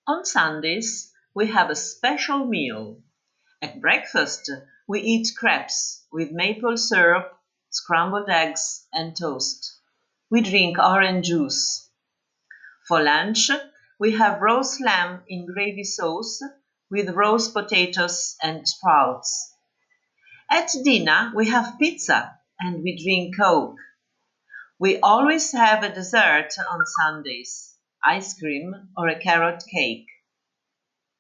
On Sundays, we have a special meal. At breakfast, we eat crepes with maple syrup, scrambled eggs, and toast. We drink orange juice. For lunch, we have roast lamb in gravy sauce with roast potatoes and sprouts. At dinner, we have pizza and we drink Coke. We always have a dessert on Sundays, ice cream or a carrot cake.